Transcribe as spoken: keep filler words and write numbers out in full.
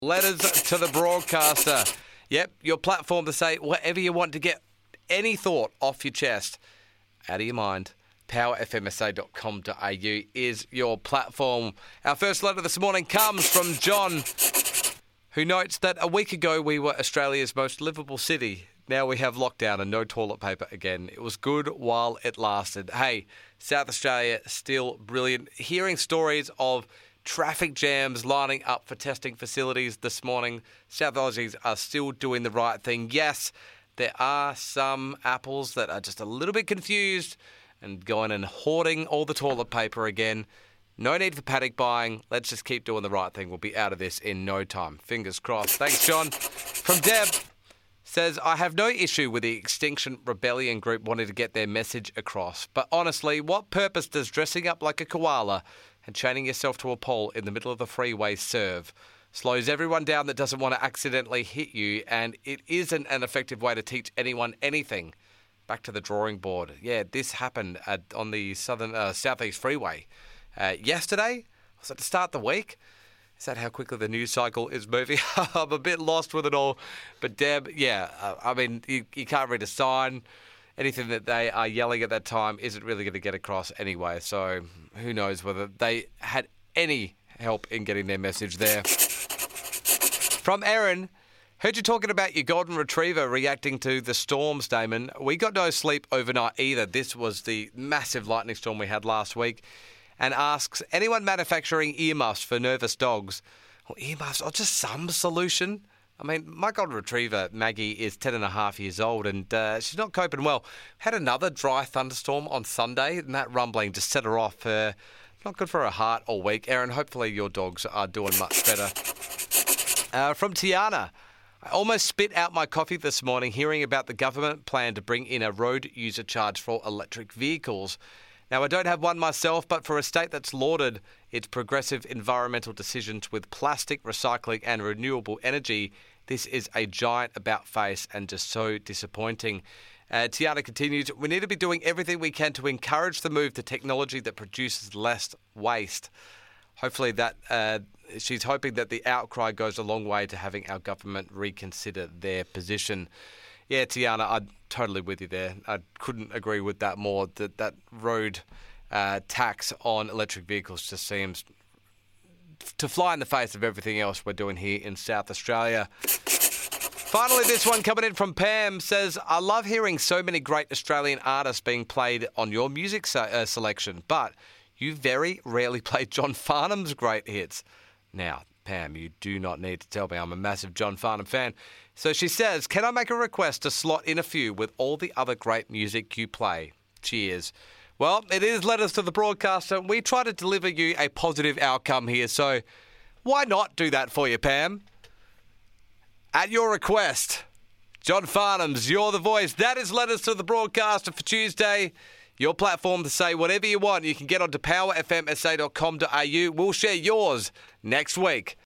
Letters to the broadcaster. Yep, your platform to say whatever you want to get any thought off your chest, out of your mind. power f m s a dot com dot a u is your platform. Our first letter this morning comes from John, who notes that a week ago we were Australia's most livable city. Now we have lockdown and no toilet paper again. It was good while it lasted. Hey, South Australia, still brilliant. Hearing stories of traffic jams lining up for testing facilities this morning. South Aussies are still doing the right thing. Yes, there are some apples that are just a little bit confused and going and hoarding all the toilet paper again. No need for panic buying. Let's just keep doing the right thing. We'll be out of this in no time. Fingers crossed. Thanks, John. From Deb, says, I have no issue with the Extinction Rebellion group wanting to get their message across. But honestly, what purpose does dressing up like a koala and chaining yourself to a pole in the middle of the freeway serve? Slows everyone down that doesn't want to accidentally hit you, and it isn't an effective way to teach anyone anything. Back to the drawing board. Yeah, this happened at, on the southern uh, southeast freeway uh, yesterday. Was it to start the week? Is that how quickly the news cycle is moving? I'm a bit lost with it all. But Deb, yeah, uh, I mean, you, you can't read a sign. Anything that they are yelling at that time isn't really going to get across anyway. So who knows whether they had any help in getting their message there. From Erin, heard you talking about your golden retriever reacting to the storms, Damon. We got no sleep overnight either. This was the massive lightning storm we had last week. And asks, anyone manufacturing earmuffs for nervous dogs? Well, earmuffs, or just some solution? I mean, my golden retriever, Maggie, is ten and a half years old and uh, she's not coping well. Had another dry thunderstorm on Sunday and that rumbling just set her off. Uh, not good for her heart all week. Erin, hopefully your dogs are doing much better. Uh, from Tiana, I almost spit out my coffee this morning hearing about the government plan to bring in a road user charge for electric vehicles. Now, I don't have one myself, but for a state that's lauded its progressive environmental decisions with plastic recycling and renewable energy, this is a giant about-face and just so disappointing. Uh, Tiana continues, we need to be doing everything we can to encourage the move to technology that produces less waste. Hopefully that uh, she's hoping that the outcry goes a long way to having our government reconsider their position. Yeah, Tiana, I'm totally with you there. I couldn't agree with that more. That that road uh, tax on electric vehicles just seems to fly in the face of everything else we're doing here in South Australia. Finally, this one coming in from Pam says, I love hearing so many great Australian artists being played on your music se- uh, selection, but you very rarely play John Farnham's great hits. Now, Pam, you do not need to tell me I'm a massive John Farnham fan. So she says, can I make a request to slot in a few with all the other great music you play? Cheers. Well, it is Letters to the Broadcaster. We try to deliver you a positive outcome here, so why not do that for you, Pam? At your request, John Farnham's You're the Voice. That is Letters to the Broadcaster for Tuesday. Your platform to say whatever you want. You can get onto power f m s a dot com dot a u. We'll share yours next week.